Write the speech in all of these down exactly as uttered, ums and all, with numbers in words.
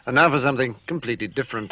And now for something completely different.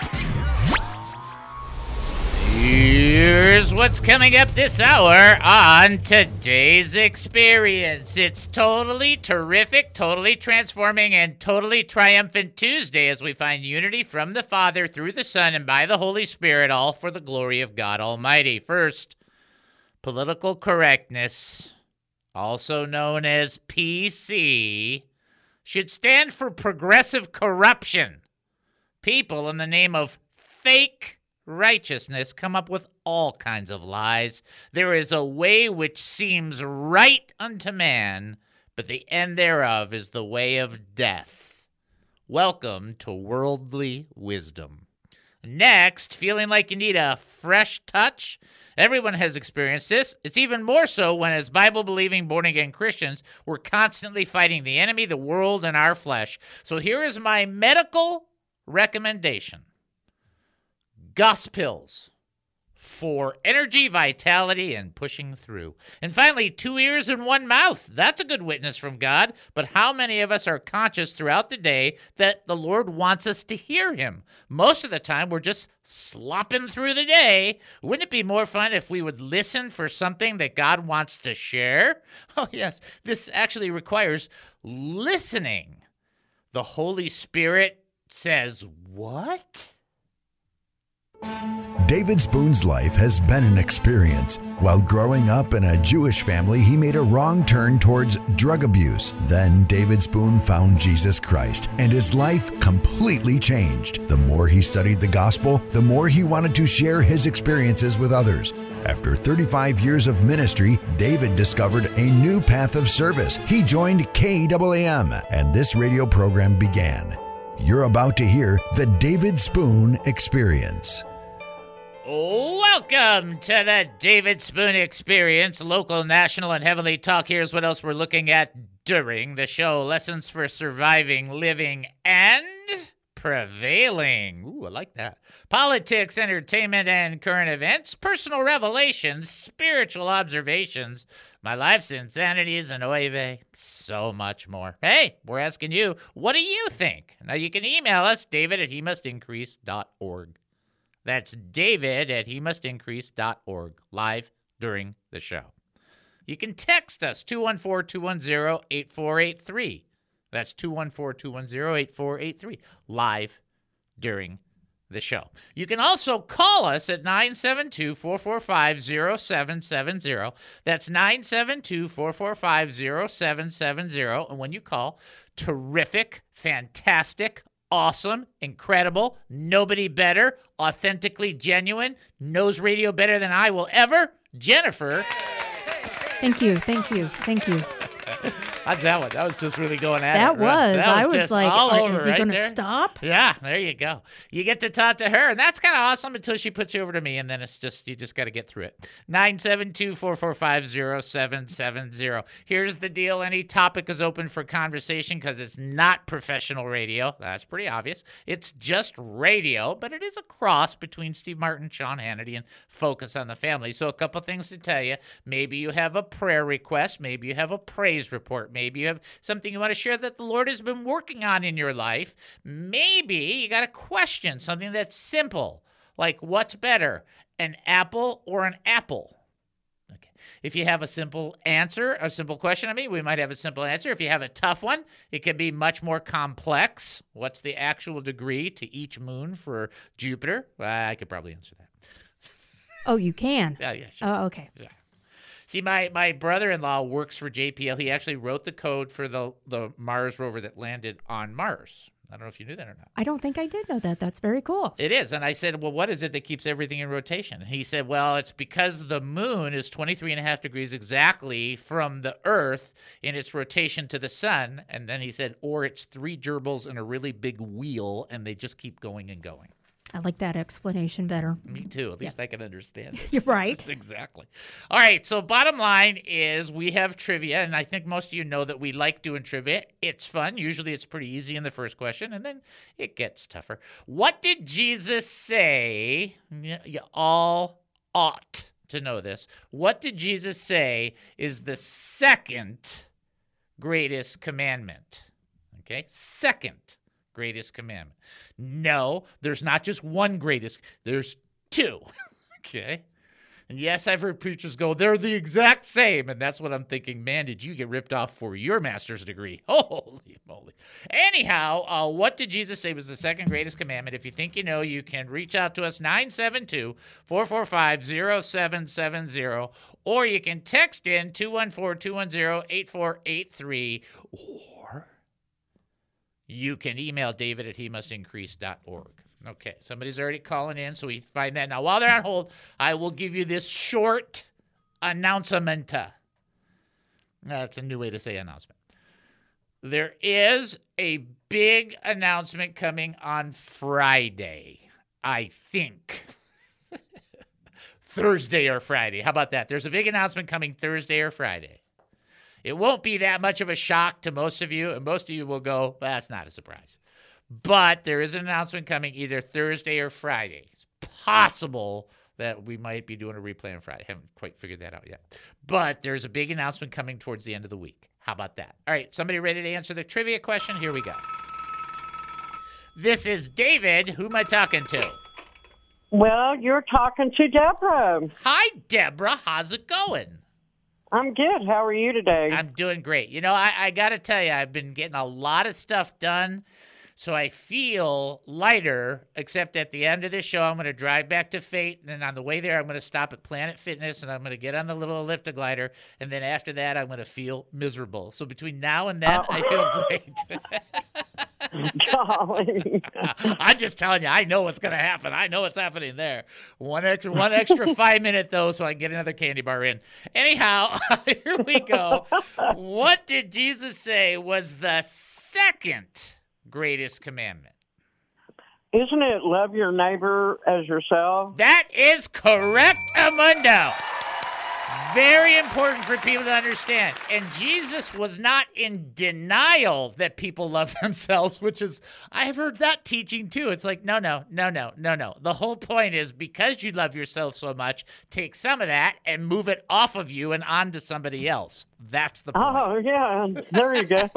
Here's what's coming up this hour on Today's Experience. It's totally terrific, totally transforming, and totally triumphant Tuesday as we find unity from the Father through the Son and by the Holy Spirit, all for the glory of God Almighty. First, political correctness, also known as P C, should stand for progressive corruption. People, in the name of fake righteousness, come up with all kinds of lies. There is a way which seems right unto man, but the end thereof is the way of death. Welcome to worldly wisdom. Next, feeling like you need a fresh touch? Everyone has experienced this. It's even more so when, as Bible-believing, born-again Christians, we're constantly fighting the enemy, the world, and our flesh. So here is my medical recommendation. Gospels for energy, vitality, and pushing through. And finally, two ears and one mouth. That's a good witness from God. But how many of us are conscious throughout the day that the Lord wants us to hear him? Most of the time, we're just slopping through the day. Wouldn't it be more fun if we would listen for something that God wants to share? Oh, yes. This actually requires listening. The Holy Spirit says, what? David Spoon's life has been an experience. While growing up in a Jewish family, he made a wrong turn towards drug abuse. Then David Spoon found Jesus Christ, and his life completely changed. The more he studied the gospel, the more he wanted to share his experiences with others. After thirty-five years of ministry, David discovered a new path of service. He joined K A A M, and this radio program began. You're about to hear the David Spoon Experience. Welcome to the David Spoon Experience, local, national, and heavenly talk. Here's what else we're looking at during the show. Lessons for surviving, living, and prevailing. Ooh, I like that. Politics, entertainment, and current events, personal revelations, spiritual observations, my life's insanities, and oy vey, so much more. Hey, we're asking you, what do you think? Now, you can email us, david at he must increase dot org. That's david at he must increase dot org, live during the show. You can text us, two one four, two one zero, eight four eight three. That's two one four, two one zero, eight four eight three, live during the show. You can also call us at nine seven two, four four five, zero seven seven zero. That's nine seven two, four four five, zero seven seven zero. And when you call, terrific, fantastic, awesome, incredible, nobody better, authentically genuine, knows radio better than I will ever, Jennifer. Thank you, thank you, thank you. How's that one? That was just really going at that it. Right? Was. That was. I was just like, all uh, over is he right going to there. stop? Yeah, there you go. You get to talk to her, and that's kind of awesome until she puts you over to me, and then it's just, you just got to get through it. nine seven two, four four five, zero seven seven zero. Here's the deal. Any topic is open for conversation because it's not professional radio. That's pretty obvious. It's just radio, but it is a cross between Steve Martin, Sean Hannity, and Focus on the Family. So a couple things to tell you. Maybe you have a prayer request. Maybe you have a praise report. Maybe you have something you want to share that the Lord has been working on in your life. Maybe you got a question, something that's simple, like what's better, an apple or an apple? Okay. If you have a simple answer, a simple question, I mean, we might have a simple answer. If you have a tough one, it can be much more complex. What's the actual degree to each moon for Jupiter? Well, I could probably answer that. Oh, you can? Yeah, yeah, sure. Oh, okay. Yeah. See, my, my brother-in-law works for J P L. He actually wrote the code for the, the Mars rover that landed on Mars. I don't know if you knew that or not. I don't think I did know that. That's very cool. It is. And I said, well, what is it that keeps everything in rotation? And he said, well, it's because the moon is twenty-three and a half degrees exactly from the Earth in its rotation to the sun. And then he said, or it's three gerbils and a really big wheel, and they just keep going and going. I like that explanation better. Me too. At least Yes. I can understand it. You're right. Yes, exactly. All right. So bottom line is we have trivia, and I think most of you know that we like doing trivia. It's fun. Usually it's pretty easy in the first question, and then it gets tougher. What did Jesus say? You you all ought to know this. What did Jesus say is the second greatest commandment? Okay. Second greatest commandment. No, there's not just one greatest. There's two. Okay? And yes, I've heard preachers go, they're the exact same. And that's what I'm thinking, man, did you get ripped off for your master's degree? Holy moly. Anyhow, uh, what did Jesus say was the second greatest commandment? If you think you know, you can reach out to us, nine seven two, four four five, zero seven seven zero, or you can text in two one four, two one zero, eight four eight three, or you can email David at he must increase dot org. Okay, somebody's already calling in, so we find that. Now, while they're on hold, I will give you this short announcement. That's a new way to say announcement. There is a big announcement coming on Friday, I think. Thursday or Friday. How about that? There's a big announcement coming Thursday or Friday. It won't be that much of a shock to most of you, and most of you will go, well, that's not a surprise. But there is an announcement coming either Thursday or Friday. It's possible that we might be doing a replay on Friday. I haven't quite figured that out yet. But there's a big announcement coming towards the end of the week. How about that? All right, somebody ready to answer the trivia question? Here we go. This is David. Who am I talking to? Well, you're talking to Deborah. Hi, Deborah. How's it going? I'm good. How are you today? I'm doing great. You know, I, I got to tell you, I've been getting a lot of stuff done. So I feel lighter, except at the end of this show, I'm going to drive back to Fate, and then on the way there, I'm going to stop at Planet Fitness, and I'm going to get on the little elliptoglider, and then after that, I'm going to feel miserable. So between now and then, oh. I feel great. Golly. I'm just telling you, I know what's going to happen. I know what's happening there. One extra, one extra five minute, though, so I can get another candy bar in. Anyhow, here we go. What did Jesus say was the second greatest commandment? Isn't it love your neighbor as yourself? That is correct, Amundo. Very important for people to understand. And Jesus was not in denial that people love themselves, which is, I've heard that teaching too. It's like, no, no, no, no, no, no. The whole point is because you love yourself so much, take some of that and move it off of you and onto somebody else. That's the point. Oh, yeah. There you go.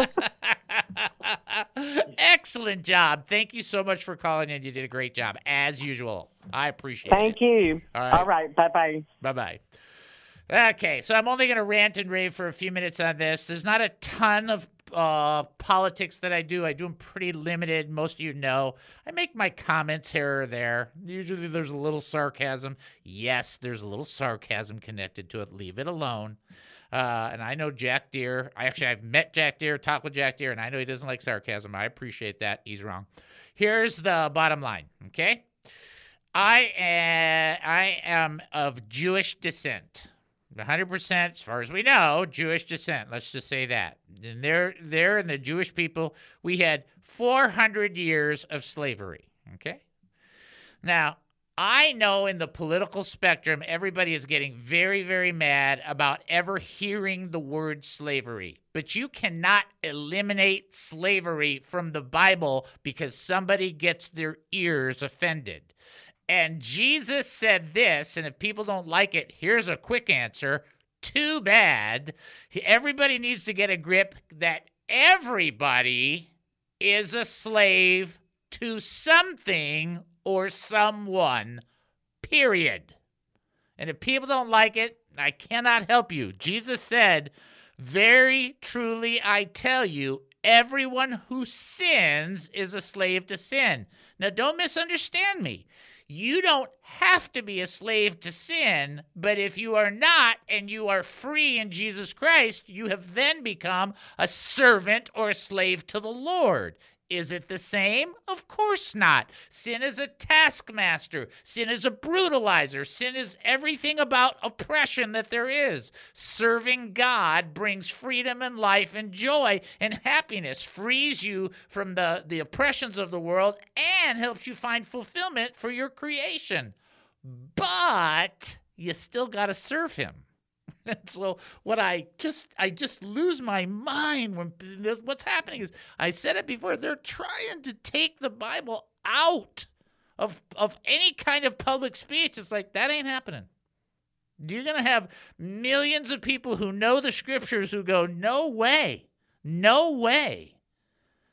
Excellent job. Thank you so much for calling in. You did a great job, as usual. I appreciate Thank it. Thank you. All right. All right. Bye-bye. Bye-bye. Okay, so I'm only going to rant and rave for a few minutes on this. There's not a ton of uh, politics that I do. I do them pretty limited. Most of you know. I make my comments here or there. Usually there's a little sarcasm. Yes, there's a little sarcasm connected to it. Leave it alone. Uh, and I know Jack Deere. I actually, I've met Jack Deere, talked with Jack Deere, and I know he doesn't like sarcasm. I appreciate that. He's wrong. Here's the bottom line, okay? I am, I am of Jewish descent. one hundred percent, as far as we know, Jewish descent. Let's just say that. And there, there in the Jewish people, we had four hundred years of slavery, okay? Now, I know in the political spectrum, everybody is getting very, very mad about ever hearing the word slavery. But you cannot eliminate slavery from the Bible because somebody gets their ears offended. And Jesus said this, and if people don't like it, here's a quick answer. Too bad. Everybody needs to get a grip that everybody is a slave to something or someone, period. And if people don't like it, I cannot help you. Jesus said, very truly I tell you, everyone who sins is a slave to sin. Now, don't misunderstand me. You don't have to be a slave to sin, but if you are not and you are free in Jesus Christ, you have then become a servant or a slave to the Lord. Is it the same? Of course not. Sin is a taskmaster. Sin is a brutalizer. Sin is everything about oppression that there is. Serving God brings freedom and life and joy and happiness, frees you from the, the oppressions of the world, and helps you find fulfillment for your creation. But you still got to serve him. And so what I just I just lose my mind when what's happening is, I said it before, they're trying to take the Bible out of of any kind of public speech. It's like, that ain't happening. You're going to have millions of people who know the scriptures who go, no way, no way.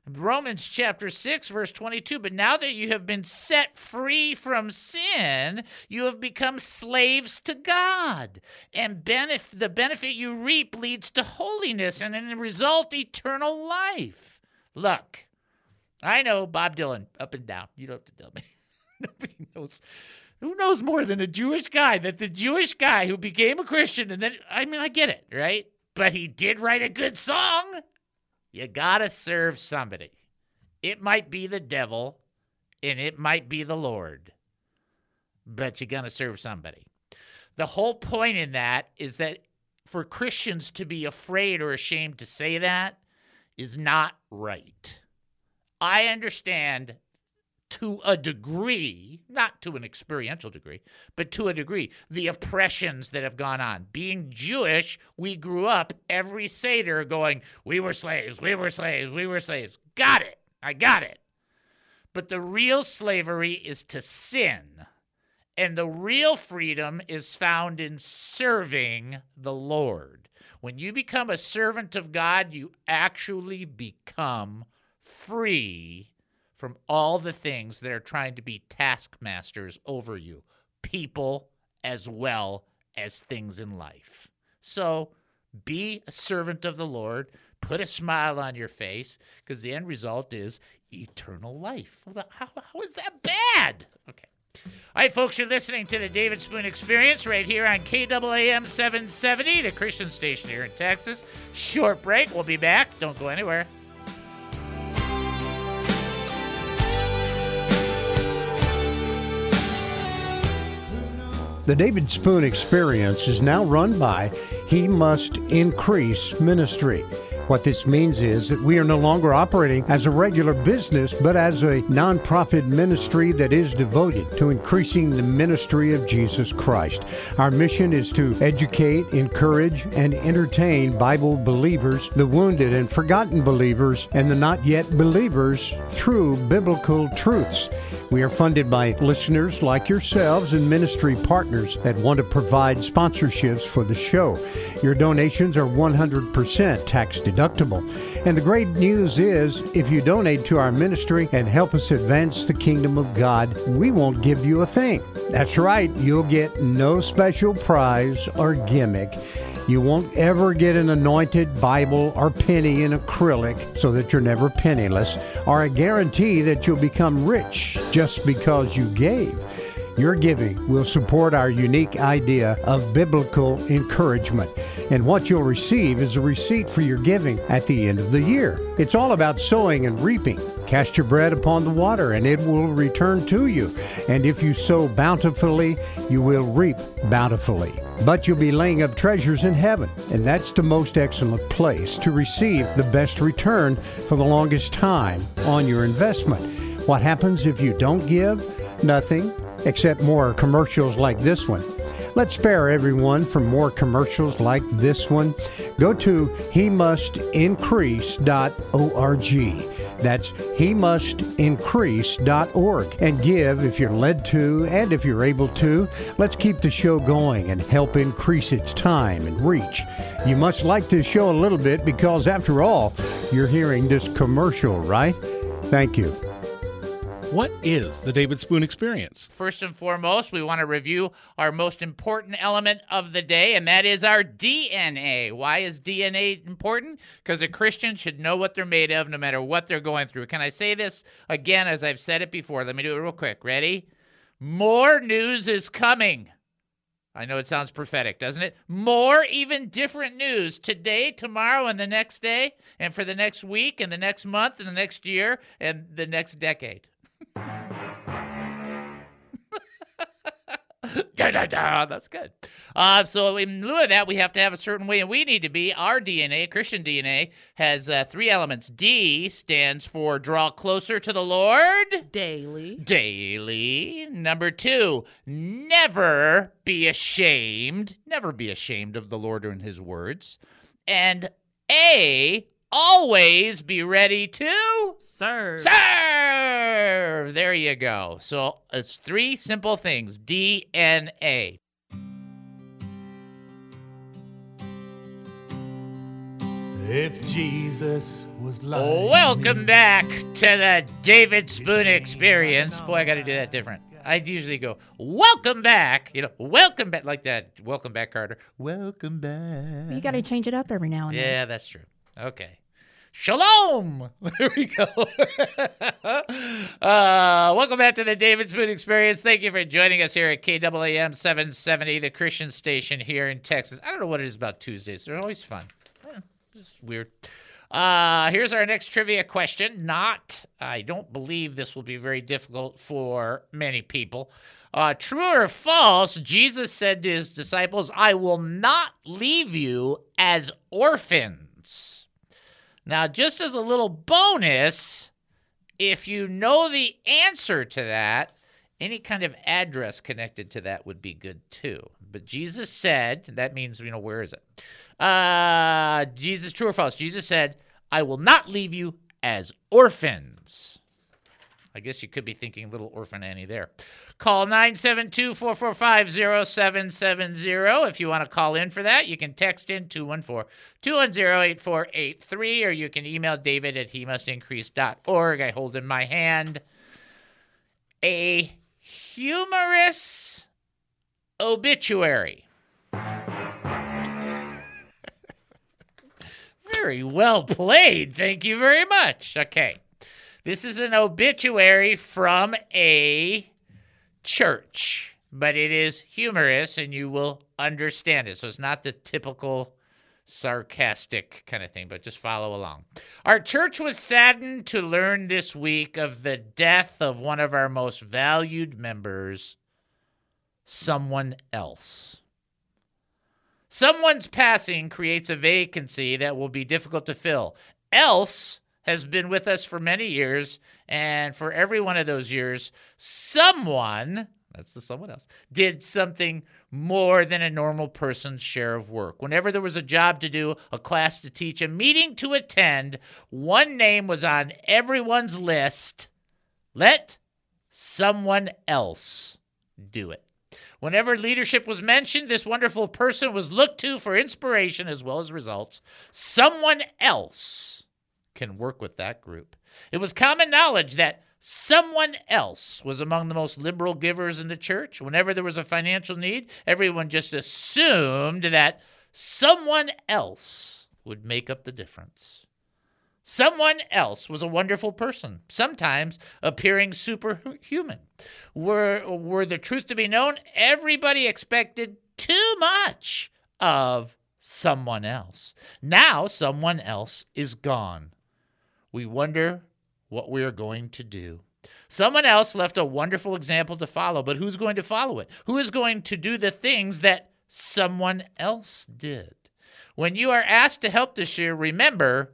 Romans chapter six, verse twenty-two, but now that you have been set free from sin, you have become slaves to God. And benef- the benefit you reap leads to holiness and in the result, eternal life. Look, I know Bob Dylan up and down. You don't have to tell me. Nobody knows. Who knows more than a Jewish guy that the Jewish guy who became a Christian and then, I mean, I get it, right? But he did write a good song. You gotta serve somebody. It might be the devil, and it might be the Lord, but you're gonna serve somebody. The whole point in that is that for Christians to be afraid or ashamed to say that is not right. I understand to a degree, not to an experiential degree, but to a degree, the oppressions that have gone on. Being Jewish, we grew up every Seder going, we were slaves, we were slaves, we were slaves. Got it. I got it. But the real slavery is to sin. And the real freedom is found in serving the Lord. When you become a servant of God, you actually become free from all the things that are trying to be taskmasters over you, people as well as things in life. So be a servant of the Lord, put a smile on your face, because the end result is eternal life. How, how is that bad? Okay. All right, folks, you're listening to the David Spoon Experience right here on K A A M seven seventy, the Christian station here in Texas. Short break. We'll be back. Don't go anywhere. The David Spoon Experience is now run by He Must Increase Ministry. What this means is that we are no longer operating as a regular business, but as a nonprofit ministry that is devoted to increasing the ministry of Jesus Christ. Our mission is to educate, encourage, and entertain Bible believers, the wounded and forgotten believers, and the not yet believers through biblical truths. We are funded by listeners like yourselves and ministry partners that want to provide sponsorships for the show. Your donations are one hundred percent tax deductible. And the great news is, if you donate to our ministry and help us advance the kingdom of God, we won't give you a thing. That's right, you'll get no special prize or gimmick. You won't ever get an anointed Bible or penny in acrylic so that you're never penniless, or a guarantee that you'll become rich just because you gave. Your giving will support our unique idea of biblical encouragement. And what you'll receive is a receipt for your giving at the end of the year. It's all about sowing and reaping. Cast your bread upon the water, and it will return to you. And if you sow bountifully, you will reap bountifully. But you'll be laying up treasures in heaven, and that's the most excellent place to receive the best return for the longest time on your investment. What happens if you don't give? Nothing, except more commercials like this one. Let's spare everyone from more commercials like this one. Go to he must increase dot org. That's he must increase dot org. And give if you're led to and if you're able to. Let's keep the show going and help increase its time and reach. You must like this show a little bit because, after all, you're hearing this commercial, right? Thank you. What is the David Spoon Experience? First and foremost, we want to review our most important element of the day, and that is our D N A. Why is D N A important? Because a Christian should know what they're made of no matter what they're going through. Can I say this again as I've said it before? Let me do it real quick. Ready? More news is coming. I know it sounds prophetic, doesn't it? More, even different news today, tomorrow, and the next day, and for the next week, and the next month, and the next year, and the next decade. da, da, da. That's good. Uh, so in lieu of that, we have to have a certain way, and we need to be. Our D N A, Christian D N A, has uh, three elements. D stands for draw closer to the Lord. Daily. Daily. Number two, never be ashamed. Never be ashamed of the Lord and his words. And A, always be ready to serve. Serve. There you go. So it's three simple things. D N A. If Jesus was like Welcome back to the David Spoon Experience. Boy, I got to do that different. I'd usually go, welcome back. You know, welcome back. Like that, welcome back, Carter. Welcome back. You got to change it up every now and then. Yeah, that's true. Okay. Shalom. There we go. uh, welcome back to the David Spoon Experience. Thank you for joining us here at K A A M seven seventy, the Christian station here in Texas. I don't know what it is about Tuesdays. They're always fun. Eh, it's weird. Uh, here's our next trivia question. Not, I don't believe this will be very difficult for many people. Uh, true or false, Jesus said to his disciples, I will not leave you as orphans. Now, just as a little bonus, if you know the answer to that, any kind of address connected to that would be good too. But Jesus said, that means, you know, where is it? Uh, Jesus, true or false? Jesus said, I will not leave you as orphans. I guess you could be thinking little orphan Annie there. Call nine seven two, four four five, zero seven seven zero. If you want to call in for that, you can text in two one four, two one zero, eight four eight three, or you can email David at he must increase dot org. I hold in my hand a humorous obituary. Very well played. Thank you very much. Okay. This is an obituary from a church, but it is humorous and you will understand it. So it's not the typical sarcastic kind of thing, but just follow along. Our church was saddened to learn this week of the death of one of our most valued members, someone else. Someone's passing creates a vacancy that will be difficult to fill. Else has been with us for many years, and for every one of those years, someone, that's the someone else, did something more than a normal person's share of work. Whenever there was a job to do, a class to teach, a meeting to attend, one name was on everyone's list. Let someone else do it. Whenever leadership was mentioned, this wonderful person was looked to for inspiration as well as results. Someone else can work with that group. It was common knowledge that someone else was among the most liberal givers in the church. Whenever there was a financial need, everyone just assumed that someone else would make up the difference. Someone else was a wonderful person, sometimes appearing superhuman. Were, were the truth to be known, everybody expected too much of someone else. Now someone else is gone. We wonder what we are going to do. Someone else left a wonderful example to follow, but who's going to follow it? Who is going to do the things that someone else did? When you are asked to help this year, remember,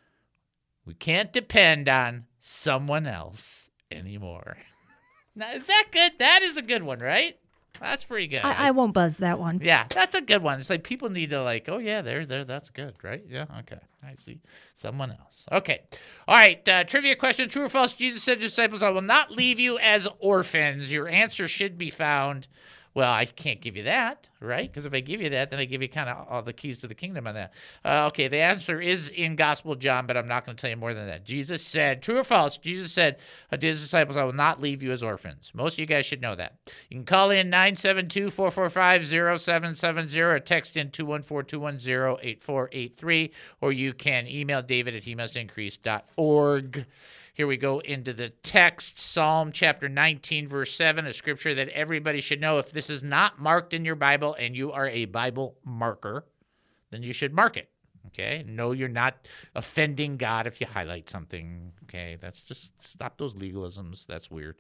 we can't depend on someone else anymore. Now, is that good? That is a good one, right? That's pretty good. I, I won't buzz that one. Yeah, that's a good one. It's like people need to like, oh, yeah, there, there, that's good, right? Yeah, okay. I see. Someone else. Okay. All right, uh, trivia question. True or false? Jesus said to his disciples, I will not leave you as orphans. Your answer should be found. Well, I can't give you that, right? Because if I give you that, then I give you kind of all the keys to the kingdom on that. Uh, okay, the answer is in Gospel of John, but I'm not going to tell you more than that. Jesus said, true or false? Jesus said to his disciples, I will not leave you as orphans. Most of you guys should know that. You can call in nine seven two, four four five, zero seven seven zero or text in two one four, two one zero, eight four eight three, or you can email David at he must increase dot org. Here we go into the text, Psalm chapter nineteen, verse seven, a scripture that everybody should know. If this is not marked in your Bible and you are a Bible marker, then you should mark it, okay? No, you're not offending God if you highlight something, okay? That's just, stop those legalisms. That's weird.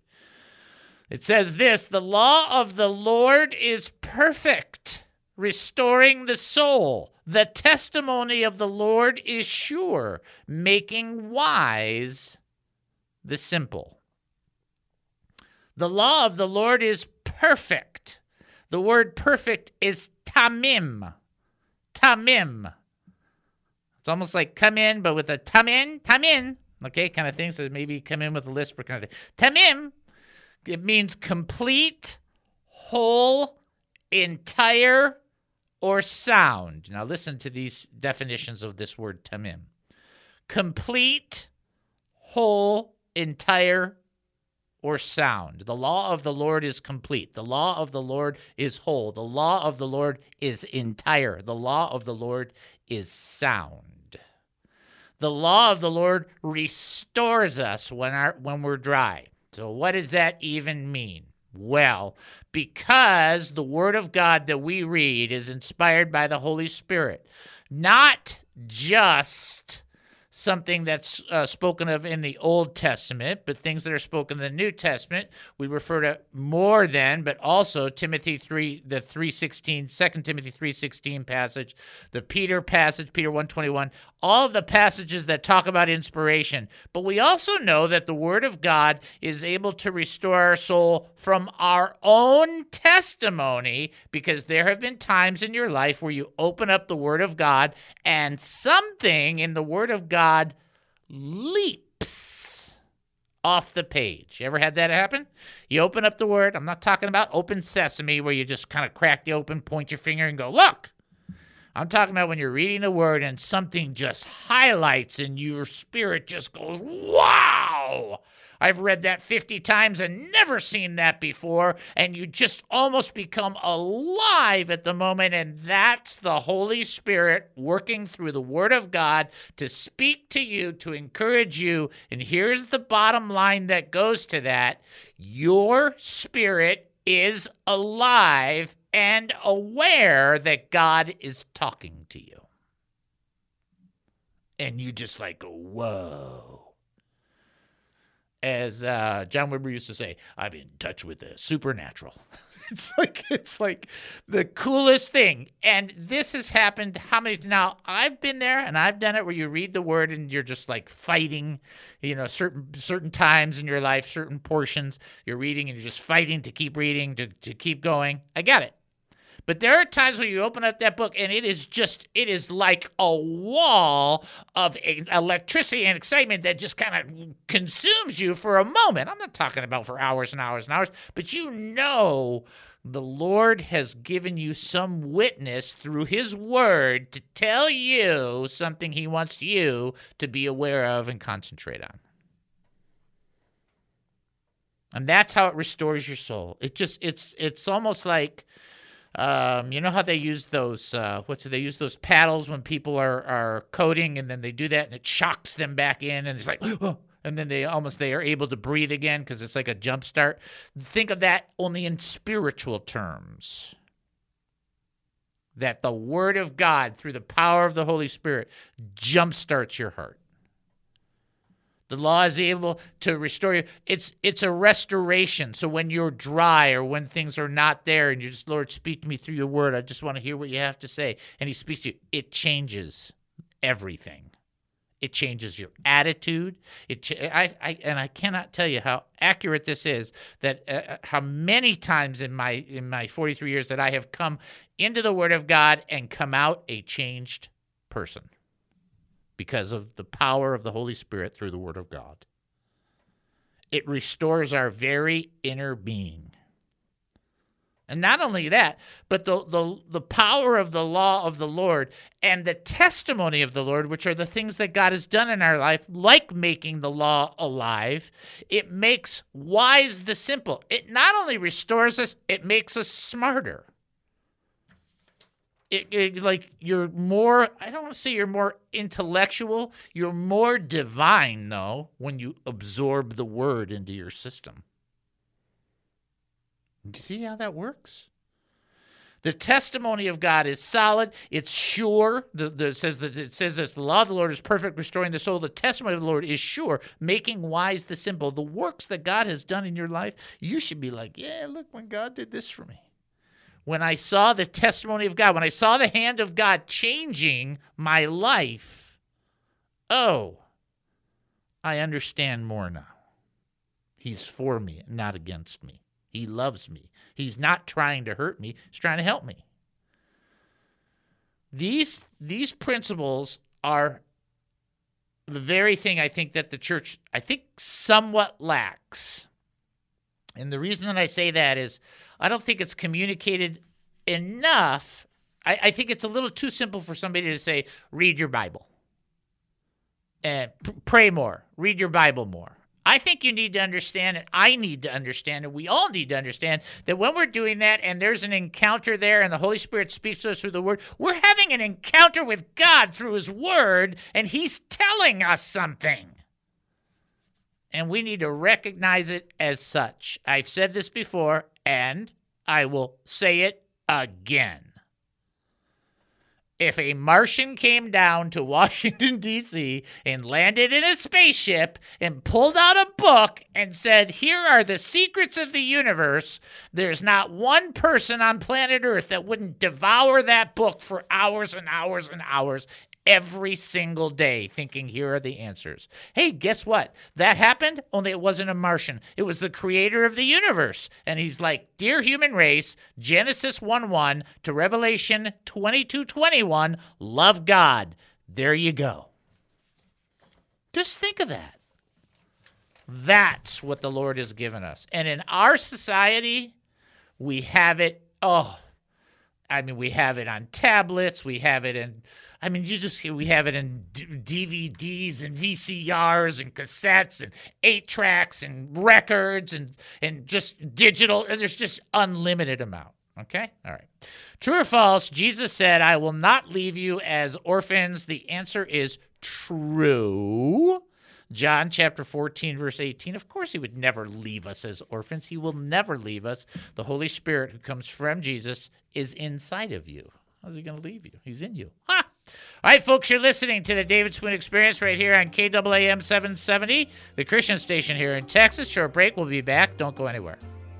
It says this, the law of the Lord is perfect, restoring the soul. The testimony of the Lord is sure, making wise the simple. The law of the Lord is perfect. The word perfect is tamim. Tamim. It's almost like come in, but with a tamin, tamin, okay, kind of thing. So maybe come in with a lisp kind of thing. Tamim, it means complete, whole, entire, or sound. Now listen to these definitions of this word tamim. Complete, whole, entire, or sound. The law of the Lord is complete. The law of the Lord is whole. The law of the Lord is entire. The law of the Lord is sound. The law of the Lord restores us when our when we're dry. So what does that even mean? Well, because the Word of God that we read is inspired by the Holy Spirit, not just something that's uh, spoken of in the Old Testament, but things that are spoken in the New Testament. We refer to more than, but also Timothy three, the three sixteen, Second Timothy three sixteen passage, the Peter passage, Peter one twenty-one, all of the passages that talk about inspiration. But we also know that the Word of God is able to restore our soul from our own testimony, because there have been times in your life where you open up the Word of God and something in the Word of God God leaps off the page. You ever had that happen? You open up the Word. I'm not talking about open sesame where you just kind of crack the open, point your finger, and go, look. I'm talking about when you're reading the Word and something just highlights and your spirit just goes, wow. I've read that fifty times and never seen that before, and you just almost become alive at the moment, and that's the Holy Spirit working through the Word of God to speak to you, to encourage you, and here's the bottom line that goes to that. Your spirit is alive and aware that God is talking to you. And you just like go, whoa. As uh, John Wimber used to say, I'm in touch with the supernatural. It's like it's like the coolest thing. And this has happened how many now I've been there and I've done it where you read the Word and you're just like fighting, you know, certain certain times in your life, certain portions you're reading and you're just fighting to keep reading, to, to keep going. I got it. But there are times when you open up that book and it is just, it is like a wall of electricity and excitement that just kind of consumes you for a moment. I'm not talking about for hours and hours and hours, but you know the Lord has given you some witness through His Word to tell you something He wants you to be aware of and concentrate on. And that's how it restores your soul. It just, it's, it's almost like, Um, you know how they use those, uh, what do they use those paddles when people are, are coding, and then they do that and it shocks them back in and it's like, oh, and then they almost, they are able to breathe again because it's like a jump start. Think of that only in spiritual terms. That the Word of God through the power of the Holy Spirit jumpstarts your heart. The law is able to restore you. It's it's a restoration. So when you're dry or when things are not there and you just, Lord, speak to me through your Word. I just want to hear what you have to say. And He speaks to you. It changes everything. It changes your attitude. It cha- I, I and I cannot tell you how accurate this is. That uh, how many times in my in my forty-three years that I have come into the Word of God and come out a changed person. Because of the power of the Holy Spirit through the Word of God. It restores our very inner being. And not only that, but the, the, the power of the law of the Lord and the testimony of the Lord, which are the things that God has done in our life, like making the law alive, it makes wise the simple. It not only restores us, it makes us smarter. It, it, like you're more, I don't want to say you're more intellectual, you're more divine, though, when you absorb the Word into your system. You see how that works? The testimony of God is solid. It's sure. The, the, it says that it says this: the law of the Lord is perfect, restoring the soul. The testimony of the Lord is sure, making wise the simple. The works that God has done in your life, you should be like, yeah, look when God did this for me. When I saw the testimony of God, when I saw the hand of God changing my life, oh, I understand more now. He's for me, not against me. He loves me. He's not trying to hurt me. He's trying to help me. These, these principles are the very thing I think that the church, I think, somewhat lacks. And the reason that I say that is I don't think it's communicated enough I, I think it's a little too simple for somebody to say, read your Bible. And p- pray more. Read your Bible more. I think you need to understand, and I need to understand, and we all need to understand that when we're doing that and there's an encounter there and the Holy Spirit speaks to us through the Word, we're having an encounter with God through His Word, and He's telling us something. And we need to recognize it as such. I've said this before, and I will say it again. If a Martian came down to Washington, D C and landed in a spaceship and pulled out a book and said, here are the secrets of the universe, there's not one person on planet Earth that wouldn't devour that book for hours and hours and hours every single day thinking, here are the answers. Hey, guess what? That happened, only it wasn't a Martian. It was the creator of the universe. And he's like, dear human race, Genesis one one to Revelation twenty-two twenty-one, love God. There you go. Just think of that. That's what the Lord has given us. And in our society, we have it, oh, I mean, we have it on tablets, we have it in I mean, you just, we have it in D V Ds and V C Rs and cassettes and eight tracks and records and, and just digital. There's just unlimited amount. Okay? All right. True or false? Jesus said, I will not leave you as orphans. The answer is true. John chapter fourteen, verse eighteen. Of course, he would never leave us as orphans. He will never leave us. The Holy Spirit who comes from Jesus is inside of you. How's he going to leave you? He's in you. Ha! All right, folks, you're listening to the David Spoon Experience right here on K A A M seven seventy, the Christian station here in Texas. Short break. We'll be back. Don't go anywhere.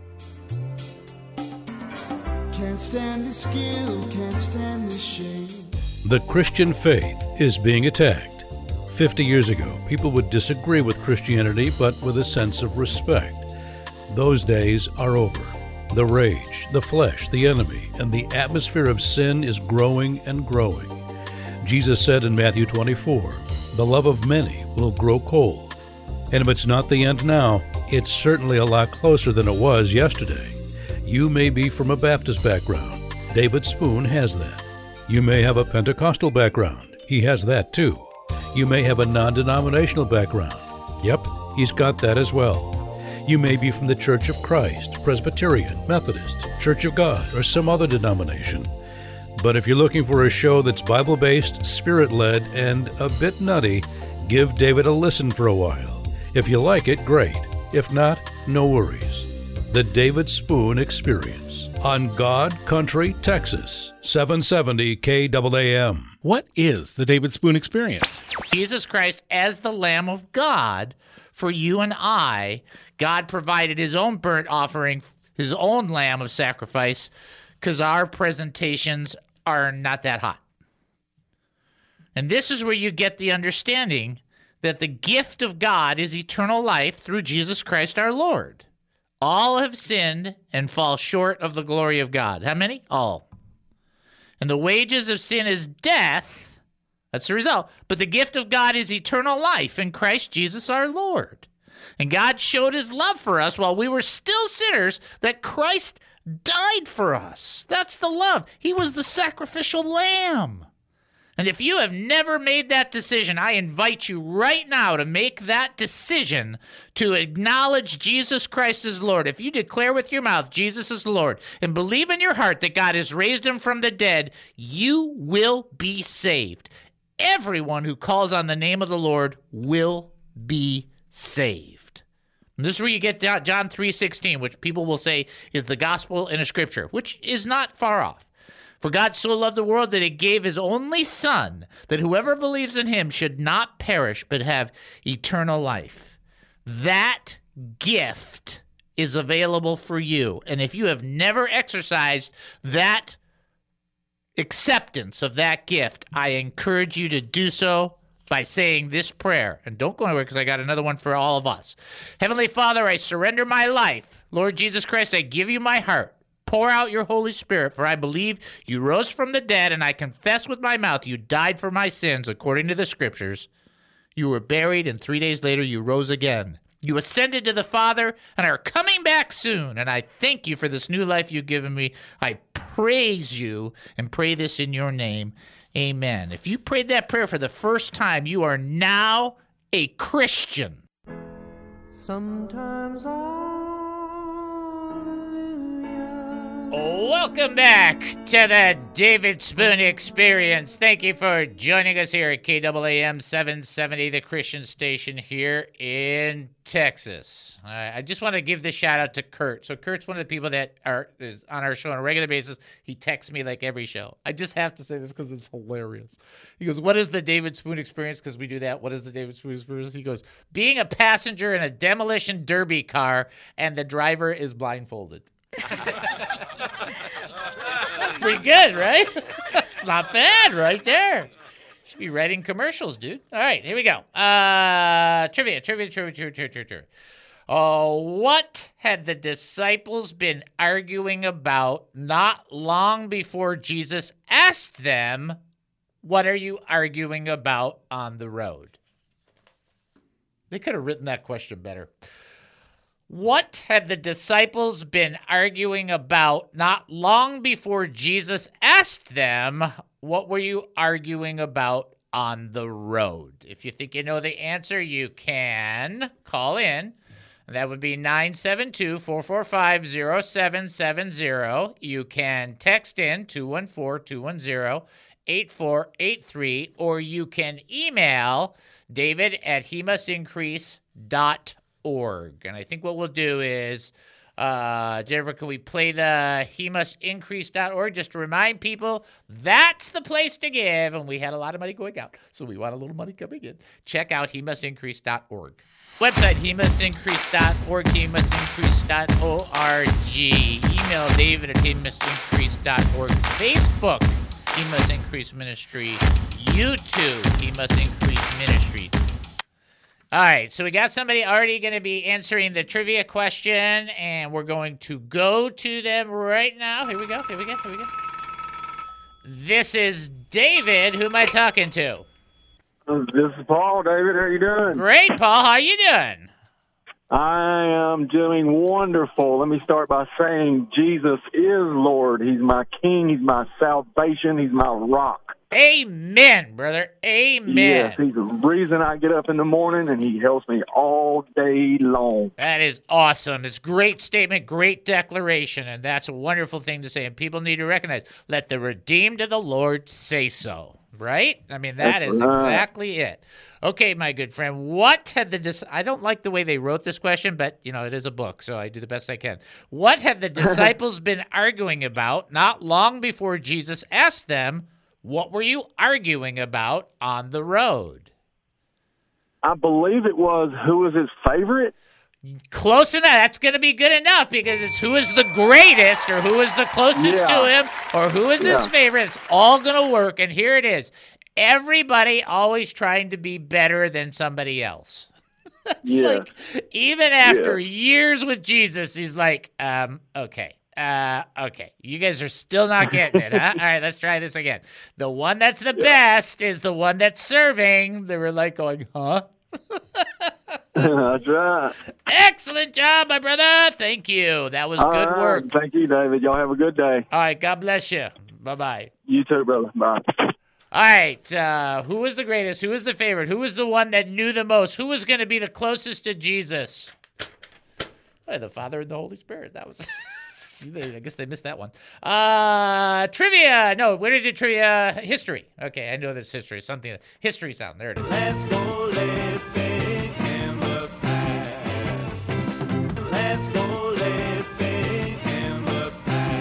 Can't stand the skill, can't stand the shame. The Christian faith is being attacked. Fifty years ago, people would disagree with Christianity, but with a sense of respect. Those days are over. The rage, the flesh, the enemy, and the atmosphere of sin is growing and growing. Jesus said in Matthew twenty-four, the love of many will grow cold. And if it's not the end now, it's certainly a lot closer than it was yesterday. You may be from a Baptist background. David Spoon has that. You may have a Pentecostal background. He has that too. You may have a non-denominational background. Yep, he's got that as well. You may be from the Church of Christ, Presbyterian, Methodist, Church of God, or some other denomination. But if you're looking for a show that's Bible-based, Spirit-led, and a bit nutty, give David a listen for a while. If you like it, great. If not, no worries. The David Spoon Experience on God Country, Texas, seven seventy K A A M. What is the David Spoon Experience? Jesus Christ as the Lamb of God for you and I. God provided his own burnt offering, his own lamb of sacrifice, because our presentations are not that hot. And this is where you get the understanding that the gift of God is eternal life through Jesus Christ our Lord. All have sinned and fall short of the glory of God. How many? All. And the wages of sin is death. That's the result. But the gift of God is eternal life in Christ Jesus our Lord. And God showed his love for us while we were still sinners, that Christ died for us. That's the love. He was the sacrificial lamb. And if you have never made that decision, I invite you right now to make that decision to acknowledge Jesus Christ as Lord. If you declare with your mouth Jesus is Lord and believe in your heart that God has raised him from the dead, you will be saved. Everyone who calls on the name of the Lord will be saved. And this is where you get John three sixteen, which people will say is the gospel in a scripture, which is not far off. For God so loved the world that he gave his only Son, that whoever believes in him should not perish but have eternal life. That gift is available for you. And if you have never exercised that acceptance of that gift, I encourage you to do so by saying this prayer. And don't go anywhere, because I got another one for all of us. Heavenly Father, I surrender my life. Lord Jesus Christ, I give you my heart. Pour out your Holy Spirit, for I believe you rose from the dead, and I confess with my mouth you died for my sins according to the Scriptures. You were buried, and three days later you rose again. You ascended to the Father and are coming back soon. And I thank you for this new life you've given me. I praise you and pray this in your name. Amen. If you prayed that prayer for the first time, you are now a Christian. Sometimes Welcome back to the David Spoon Experience. Thank you for joining us here at K A A M seven seventy, the Christian station here in Texas. All right, I just want to give this shout out to Kurt. So Kurt's one of the people that are is on our show on a regular basis. He texts me like every show. I just have to say this because it's hilarious. He goes, what is the David Spoon Experience? Because we do that. What is the David Spoon Experience? He goes, being a passenger in a demolition derby car and the driver is blindfolded. That's pretty good, right? It's not bad right there. Should be writing commercials, dude. All right, here we go. Uh, trivia, trivia, trivia, trivia, trivia, trivia. Oh, what had the disciples been arguing about not long before Jesus asked them, what are you arguing about on the road? They could have written that question better. What had the disciples been arguing about not long before Jesus asked them, what were you arguing about on the road? If you think you know the answer, you can call in. That would be nine seven two, four four five, zero seven seven zero. You can text in two one four, two one zero, eight four eight three, or you can email David at he must increase dot org. And I think what we'll do is, uh, Jennifer, can we play the he must increase dot org just to remind people that's the place to give? And we had a lot of money going out, so we want a little money coming in. Check out he must increase dot org. Website, he must increase dot org, he must increase dot org. Email David at he must increase dot org. Facebook, He Must Increase Ministry. YouTube, He Must Increase Ministry. All right, so we got somebody already going to be answering the trivia question, and we're going to go to them right now. Here we go, here we go, here we go. This is David. Who am I talking to? This is Paul. David, how you doing? Great, Paul. How you doing? I am doing wonderful. Let me start by saying Jesus is Lord. He's my King. He's my salvation. He's my rock. Amen, brother. Amen. Yes, he's the reason I get up in the morning, and he helps me all day long. That is awesome. It's a great statement, great declaration, and that's a wonderful thing to say, and people need to recognize, let the redeemed of the Lord say so, right? I mean, that That's is right. exactly it. Okay, my good friend, what had the dis- I don't like the way they wrote this question, but, you know, it is a book, so I do the best I can. What had the disciples been arguing about not long before Jesus asked them, what were you arguing about on the road? I believe it was who was his favorite. Close enough. That's going to be good enough because it's who is the greatest or who is the closest Yeah. to him or who is Yeah. his favorite. It's all going to work, and here it is. Everybody always trying to be better than somebody else. It's Yeah. like, even after Yeah. years with Jesus, he's like, um, okay. Uh, okay, you guys are still not getting it, huh? All right, let's try this again. The one that's the best is the one that's serving. They were like going, huh? That's right. Excellent job, my brother. Thank you. That was All good right. work. Thank you, David. Y'all have a good day. All right, God bless you. Bye-bye. You too, brother. Bye. All right, uh, who was the greatest? Who was the favorite? Who was the one that knew the most? Who was going to be the closest to Jesus? Oh, the Father and the Holy Spirit. That was... I guess they missed that one. Uh, trivia. No, where did you trivia? History. Okay, I know this history. Something. History sound. There it is. Let's go living in the past. Let's go living in the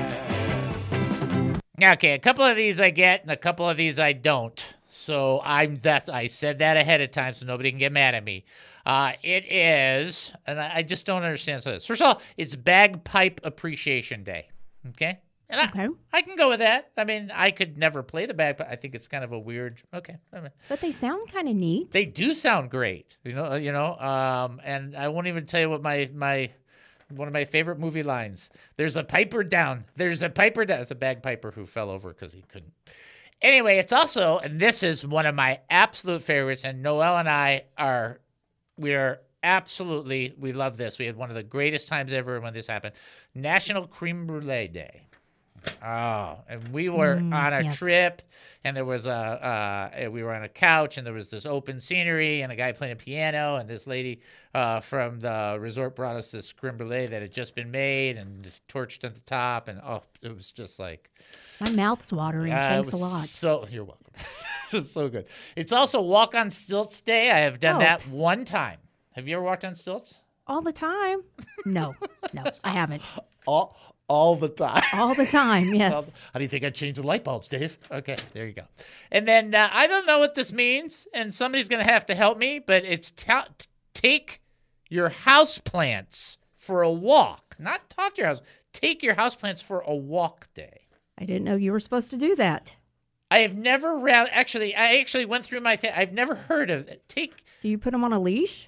past. Okay, a couple of these I get, and a couple of these I don't. So I'm that's I said that ahead of time, so nobody can get mad at me. Uh, it is, and I, I just don't understand some of this. First of all, it's Bagpipe Appreciation Day. Okay, and I, Okay. I can go with that. I mean, I could never play the bagpipe. I think it's kind of a weird. Okay, I mean, But they sound kind of neat. they do sound great. You know, you know. Um, and I won't even tell you what my my. One of my favorite movie lines. There's a piper down. There's a piper down. It's a bagpiper who fell over because he couldn't. Anyway, it's also, and this is one of my absolute favorites, and Noel and I are, we are absolutely, we love this. We had one of the greatest times ever when this happened. National Creme Brulee Day. Oh, and we were Mm, on a yes. trip, and there was a, uh, we were on a couch, and there was this open scenery, and a guy playing a piano, and this lady uh, from the resort brought us this creme brulee that had just been made and torched at the top, and oh, it was just like... My mouth's watering. Uh, it Thanks a was lot. So you're welcome. This is so good. It's also Walk on Stilts Day. I have done Oh, that pff. one time. Have you ever walked on stilts? All the time? No, no, I haven't. All all the time. All the time, yes. Well, how do you think I changed the light bulbs, Dave? Okay, there you go. And then uh, I don't know what this means, and somebody's going to have to help me, but it's ta- t- take your houseplants for a walk. Not talk to your house. Take your houseplants for a walk day. I didn't know you were supposed to do that. I have never ra- actually. I actually went through my thing. I've never heard of it. Take. Do you put them on a leash?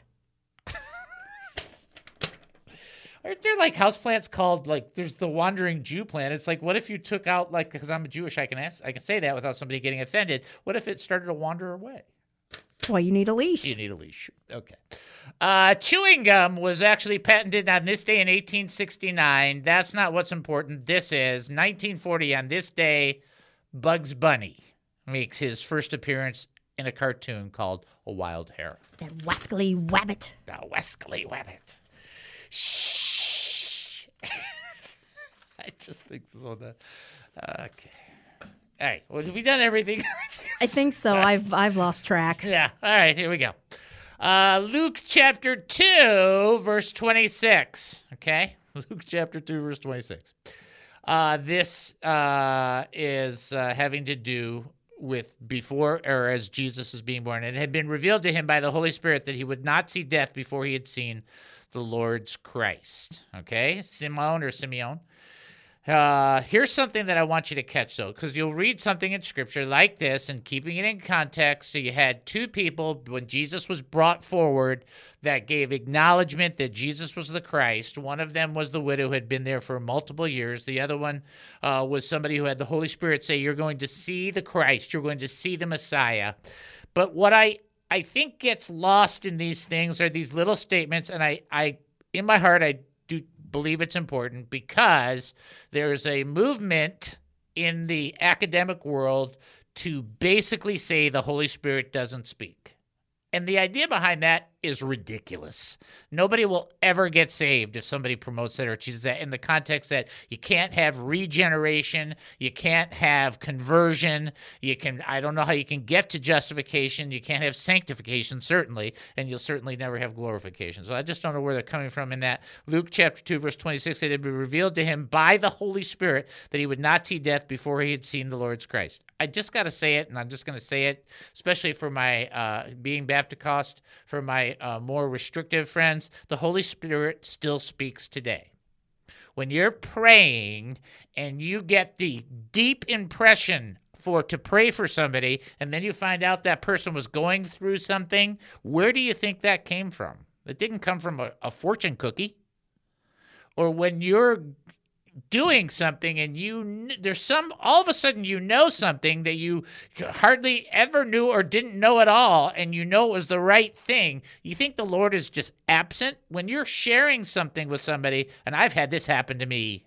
Aren't there like houseplants called like? There's the wandering Jew plant. It's like, what if you took out like? Because I'm a Jewish, I can ask. I can say that without somebody getting offended. What if it started to wander away? That's why you need a leash. You need a leash. Okay. Uh, chewing gum was actually patented on this day in eighteen sixty-nine. That's not what's important. This is nineteen forty. On this day, Bugs Bunny makes his first appearance in a cartoon called A Wild Hare. That wascally wabbit. The Weskley Wabbit. Shh. I just think so. That, okay. All right. Well, have we done everything? I think so. I've I've lost track. Yeah. All right. Here we go. Uh, Luke chapter two, verse twenty-six. Okay. Luke chapter two, verse twenty-six. Uh, this uh, is uh, having to do with before or as Jesus is being born. It had been revealed to him by the Holy Spirit that he would not see death before he had seen the Lord's Christ. Okay. Simone or Simeon. Uh, here's something that I want you to catch, though, because you'll read something in Scripture like this, and keeping it in context, so you had two people when Jesus was brought forward that gave acknowledgement that Jesus was the Christ. One of them was the widow who had been there for multiple years. The other one uh, was somebody who had the Holy Spirit say, you're going to see the Christ, you're going to see the Messiah. But what I, I think gets lost in these things are these little statements, and I, I in my heart, I do believe it's important because there's a movement in the academic world to basically say the Holy Spirit doesn't speak. And the idea behind that is ridiculous. Nobody will ever get saved if somebody promotes that or teaches that in the context that you can't have regeneration, you can't have conversion, you can, I don't know how you can get to justification, you can't have sanctification, certainly, and you'll certainly never have glorification. So I just don't know where they're coming from in that. Luke chapter two, verse twenty-six, it had been revealed to him by the Holy Spirit that he would not see death before he had seen the Lord's Christ. I just got to say it, and I'm just going to say it, especially for my uh, being Baptist, for my uh, more restrictive friends, the Holy Spirit still speaks today. When you're praying and you get the deep impression for to pray for somebody, and then you find out that person was going through something, where do you think that came from? It didn't come from a, a fortune cookie. Or when you're doing something and you there's some all of a sudden you know something that you hardly ever knew or didn't know at all, and you know it was the right thing, you think the Lord is just absent? When you're sharing something with somebody, and I've had this happen to me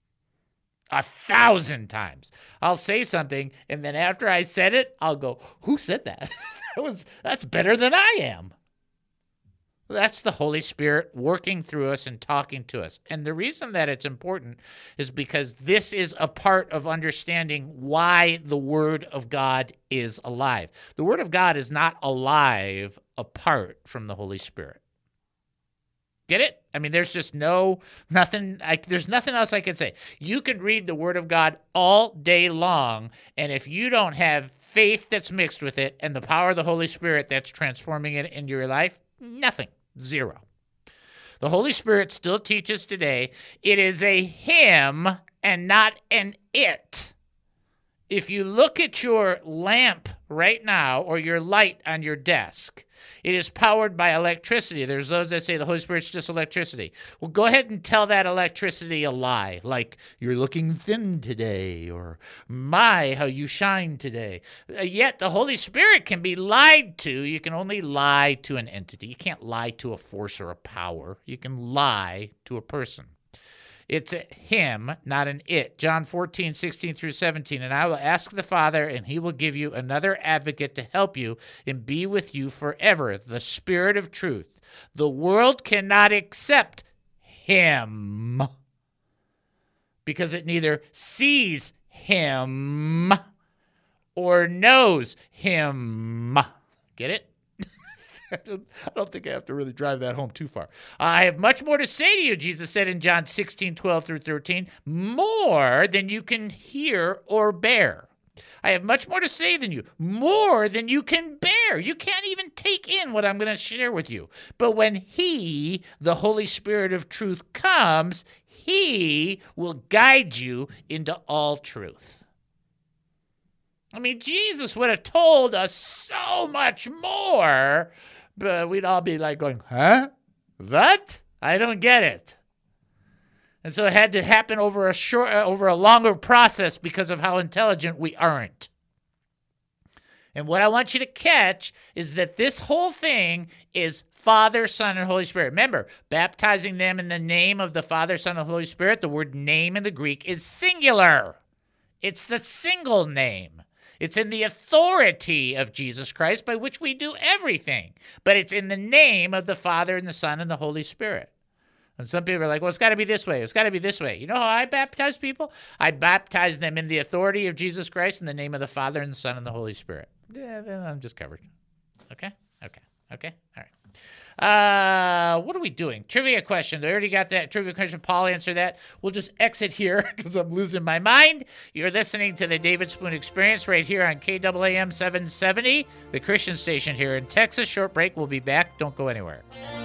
a thousand times, I'll say something and then after I said it, I'll go, who said that? that was that's better than I am. That's the Holy Spirit working through us and talking to us. And the reason that it's important is because this is a part of understanding why the Word of God is alive. The Word of God is not alive apart from the Holy Spirit. Get it? I mean, there's just no, nothing, I, there's nothing else I can say. You can read the Word of God all day long, and if you don't have faith that's mixed with it and the power of the Holy Spirit that's transforming it into your life, nothing. Zero. The Holy Spirit still teaches today. It is a him and not an it. If you look at your lamp right now or your light on your desk, it is powered by electricity. There's those that say the Holy Spirit's just electricity. Well, go ahead and tell that electricity a lie, like you're looking thin today, or my, how you shine today. Uh, yet the Holy Spirit can be lied to. You can only lie to an entity. You can't lie to a force or a power. You can lie to a person. It's a him, not an it. John fourteen, sixteen through seventeen. And I will ask the Father, and he will give you another advocate to help you and be with you forever, the Spirit of truth. The world cannot accept him because it neither sees him or knows him. Get it? I don't, I don't think I have to really drive that home too far. I have much more to say to you, Jesus said in John sixteen, twelve through thirteen, more than you can hear or bear. I have much more to say than you, more than you can bear. You can't even take in what I'm going to share with you. But when he, the Holy Spirit of truth, comes, he will guide you into all truth. I mean, Jesus would have told us so much more, but we'd all be like going, huh? What? I don't get it. And so it had to happen over a short, uh, over a longer process because of how intelligent we aren't. And what I want you to catch is that this whole thing is Father, Son, and Holy Spirit. Remember, baptizing them in the name of the Father, Son, and Holy Spirit, the word name in the Greek is singular. It's the single name. It's in the authority of Jesus Christ by which we do everything. But it's in the name of the Father and the Son and the Holy Spirit. And some people are like, well, it's got to be this way. It's got to be this way. You know how I baptize people? I baptize them in the authority of Jesus Christ in the name of the Father and the Son and the Holy Spirit. Yeah, then I'm just covered. Okay? Okay. Okay? All right. Uh, what are we doing? Trivia question. I already got that trivia question. Paul answered that. We'll just exit here because I'm losing my mind. You're listening to the David Spoon Experience right here on K A A M seven seventy, the Christian station here in Texas. Short break. We'll be back. Don't go anywhere.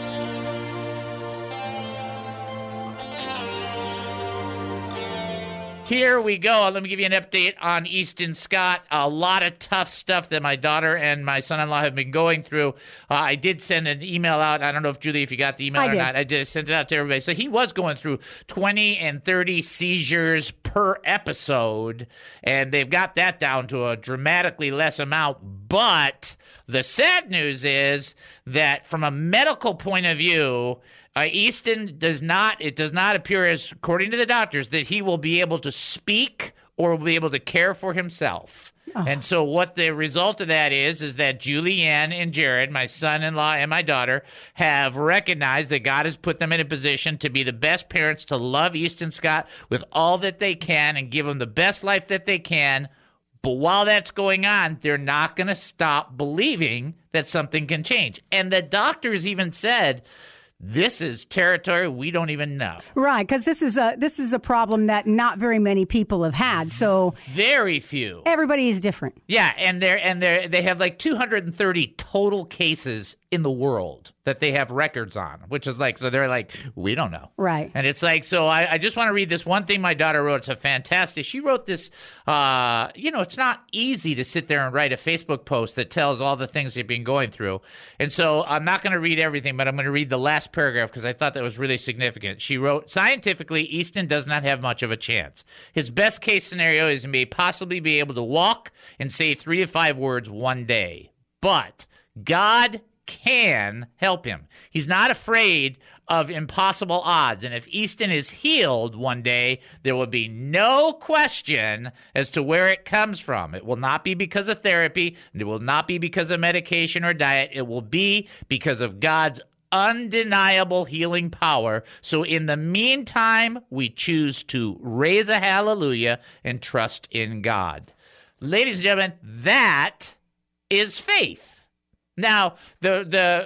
Here we go. Let me give you an update on Easton Scott. A lot of tough stuff that my daughter and my son-in-law have been going through. Uh, I did send an email out. I don't know if, Julie, if you got the email I or did. not. I did send it out to everybody. So he was going through twenty and thirty seizures per episode, and they've got that down to a dramatically less amount. But the sad news is that from a medical point of view, Uh, Easton does not, it does not appear as, according to the doctors, that he will be able to speak or will be able to care for himself. Oh. And so what the result of that is, is that Julianne and Jared, my son-in-law and my daughter, have recognized that God has put them in a position to be the best parents, to love Easton Scott with all that they can and give him the best life that they can. But while that's going on, they're not going to stop believing that something can change. And the doctors even said, this is territory we don't even know. Right, because this is a this is a problem that not very many people have had. So very few. Everybody is different. Yeah, and they're and they they have like two hundred thirty total cases in the world that they have records on, which is like, so they're like, we don't know. Right. And it's like, so I, I just want to read this one thing my daughter wrote. It's a fantastic, she wrote this, uh, you know, it's not easy to sit there and write a Facebook post that tells all the things you've been going through. And so I'm not going to read everything, but I'm going to read the last paragraph because I thought that was really significant. She wrote, scientifically, Easton does not have much of a chance. His best case scenario is he may possibly be able to walk and say three to five words one day. But God can help him. He's not afraid of impossible odds. And if Easton is healed one day, there will be no question as to where it comes from. It will not be because of therapy, and it will not be because of medication or diet. It will be because of God's undeniable healing power. So in the meantime, we choose to raise a hallelujah and trust in God. Ladies and gentlemen, that is faith. Now, the the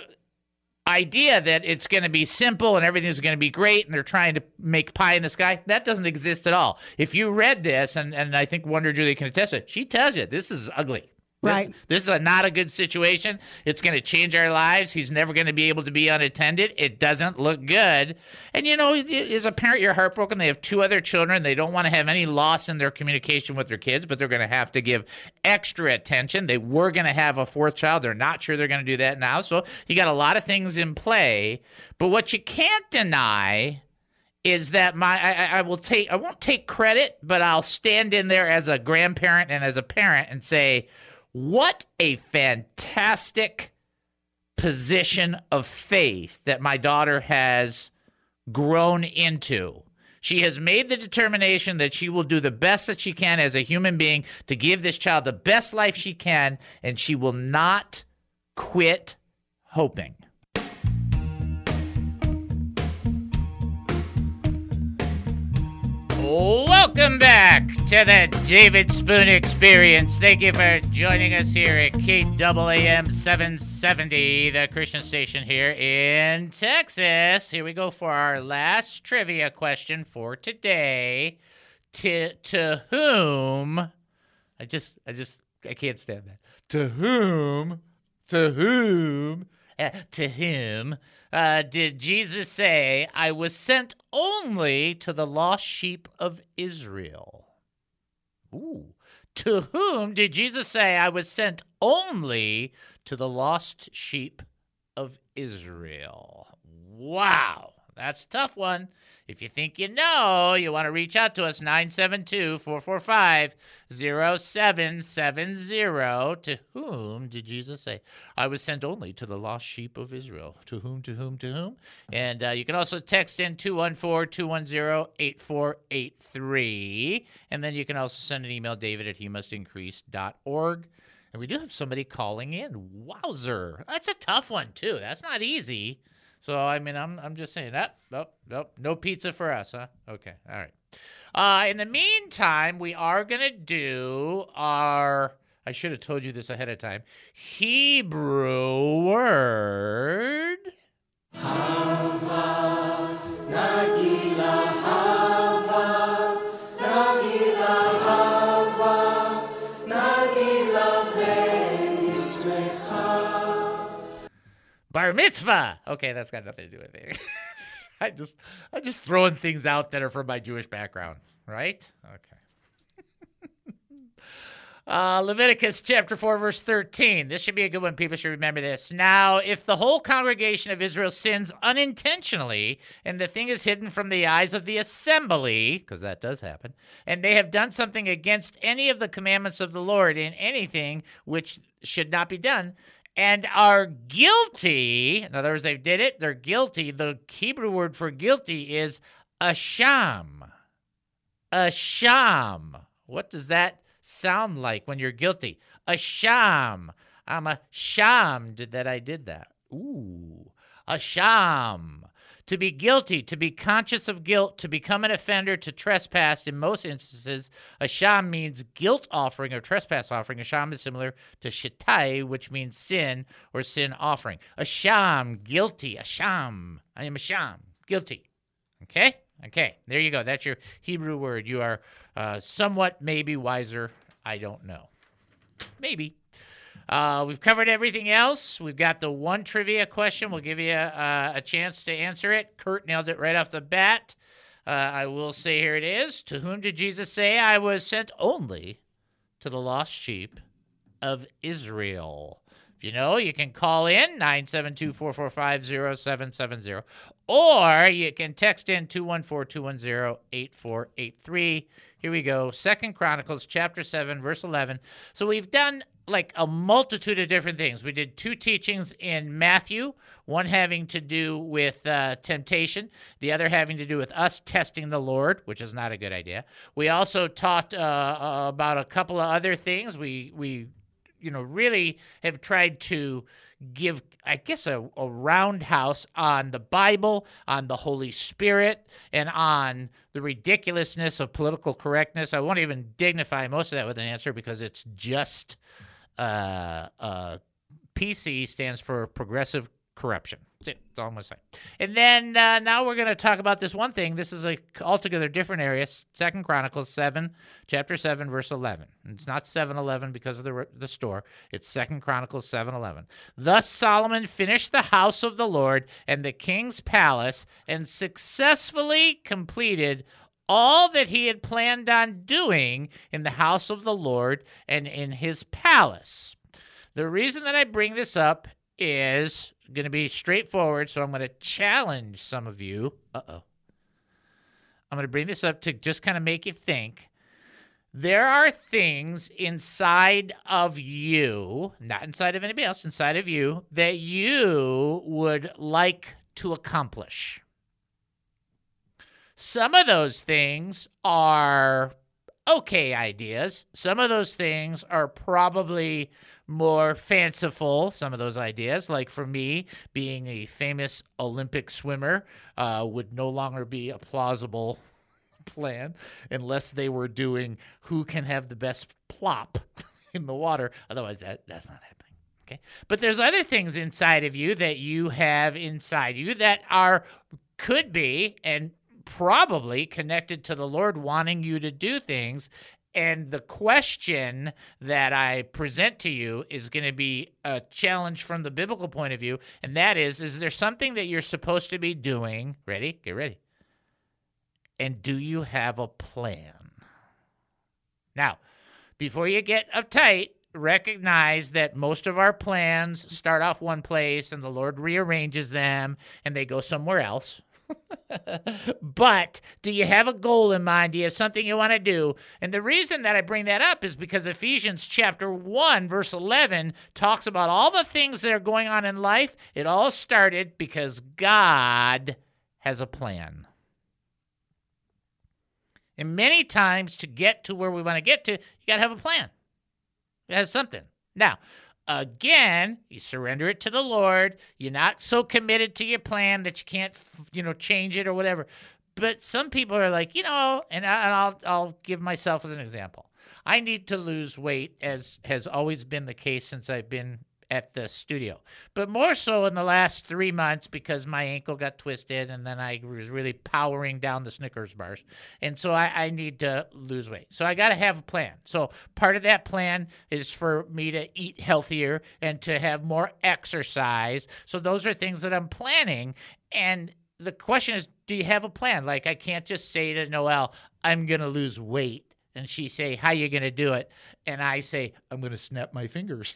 idea that it's going to be simple and everything's going to be great and they're trying to make pie in the sky, that doesn't exist at all. If you read this, and, and I think Wonder Julie can attest to it, she tells you this is ugly. This, Right. this is a, not a good situation. It's going to change our lives. He's never going to be able to be unattended. It doesn't look good. And, you know, as a parent, you're heartbroken. They have two other children. They don't want to have any loss in their communication with their kids, but they're going to have to give extra attention. They were going to have a fourth child. They're not sure they're going to do that now. So you got a lot of things in play. But what you can't deny is that my I, I will take I won't take credit, but I'll stand in there as a grandparent and as a parent and say, what a fantastic position of faith that my daughter has grown into. She has made the determination that she will do the best that she can as a human being to give this child the best life she can, and she will not quit hoping. Welcome back to the David Spoon Experience. Thank you for joining us here at K A A M seven seventy, the Christian station here in Texas. Here we go for our last trivia question for today. To, to whom, I just, I just, I can't stand that. To whom, to whom, uh, to whom uh, did Jesus say, I was sent only to the lost sheep of Israel? Ooh. To whom did Jesus say, I was sent only to the lost sheep of Israel? Wow. That's a tough one. If you think you know, you want to reach out to us, nine seven two, four four five, zero seven seven zero. To whom did Jesus say? I was sent only to the lost sheep of Israel. To whom, to whom, to whom? And uh, you can also text in two one four, two one zero, eight four eight three. And then you can also send an email, david at he must increase dot org. And we do have somebody calling in. Wowzer. That's a tough one, too. That's not easy. So, I mean, I'm I'm just saying that. Nope, nope, no pizza for us, huh? Okay, all right. Uh, in the meantime, we are going to do our, I should have told you this ahead of time, Hebrew word. Hava, Nagila, Hava, Nagila, Hava, Nagila, Venismecha. Bar mitzvah. Okay, that's got nothing to do with it. I just, I'm just throwing things out that are from my Jewish background, right? Okay. uh, Leviticus chapter four, verse thirteen. This should be a good one. People should remember this. Now, if the whole congregation of Israel sins unintentionally, and the thing is hidden from the eyes of the assembly, because that does happen, and they have done something against any of the commandments of the Lord in anything which should not be done, and are guilty, in other words, they did it, they're guilty. The Hebrew word for guilty is asham. Asham. What does that sound like when you're guilty? Asham. I'm ashamed that I did that. Ooh. Asham. To be guilty, to be conscious of guilt, to become an offender, to trespass. In most instances, asham means guilt offering or trespass offering. Asham is similar to shatai, which means sin or sin offering. Asham, guilty, asham. I am asham, guilty. Okay? Okay, there you go. That's your Hebrew word. You are uh, somewhat maybe wiser. I don't know. Maybe. Uh, we've covered everything else. We've got the one trivia question. We'll give you a, a chance to answer it. Kurt nailed it right off the bat. Uh, I will say here it is. To whom did Jesus say, I was sent only to the lost sheep of Israel? If you know, you can call in nine seven two, four four five, zero seven seven zero. Or you can text in two one four, two one zero, eight four eight three. Here we go. Second Chronicles chapter seven, verse eleven. So we've done like a multitude of different things. We did two teachings in Matthew, one having to do with uh, temptation, the other having to do with us testing the Lord, which is not a good idea. We also taught uh, uh, about a couple of other things. We, we, you know, really have tried to give, I guess, a, a roundhouse on the Bible, on the Holy Spirit, and on the ridiculousness of political correctness. I won't even dignify most of that with an answer because it's just uh, uh, P C stands for Progressive corruption. That's it. That's all I'm going to say. And then uh, now we're going to talk about this one thing. This is a altogether different area. Second Chronicles seven, chapter seven, verse eleven. And it's not seven eleven because of the the store. It's Second Chronicles seven eleven. Thus Solomon finished the house of the Lord and the king's palace and successfully completed all that he had planned on doing in the house of the Lord and in his palace. The reason that I bring this up is going to be straightforward, so I'm going to challenge some of you. Uh-oh. I'm going to bring this up to just kind of make you think. There are things inside of you, not inside of anybody else, inside of you, that you would like to accomplish. Some of those things are okay ideas. Some of those things are probably more fanciful, some of those ideas. Like for me, being a famous Olympic swimmer uh, would no longer be a plausible plan unless they were doing who can have the best plop in the water. Otherwise, that, that's not happening. Okay, but there's other things inside of you that you have inside you that are, could be, and probably connected to the Lord wanting you to do things. And the question that I present to you is going to be a challenge from the biblical point of view. And that is, is there something that you're supposed to be doing? Ready? Get ready. And do you have a plan? Now, before you get uptight, recognize that most of our plans start off one place and the Lord rearranges them and they go somewhere else. But do you have a goal in mind? Do you have something you want to do? And the reason that I bring that up is because Ephesians chapter one, verse eleven talks about all the things that are going on in life. It all started because God has a plan. And many times to get to where we want to get to, you got to have a plan. You have something. Now, again, you surrender it to the Lord. You're not so committed to your plan that you can't, you know, change it or whatever. But some people are like, you know, and, I, and I'll I'll give myself as an example. I need to lose weight, as has always been the case since I've been at the studio, but more so in the last three months because my ankle got twisted and then I was really powering down the Snickers bars. And so I, I need to lose weight. So I got to have a plan. So part of that plan is for me to eat healthier and to have more exercise. So those are things that I'm planning. And the question is, do you have a plan? Like, I can't just say to Noelle, I'm going to lose weight. And she say, how you going to do it? And I say, I'm going to snap my fingers.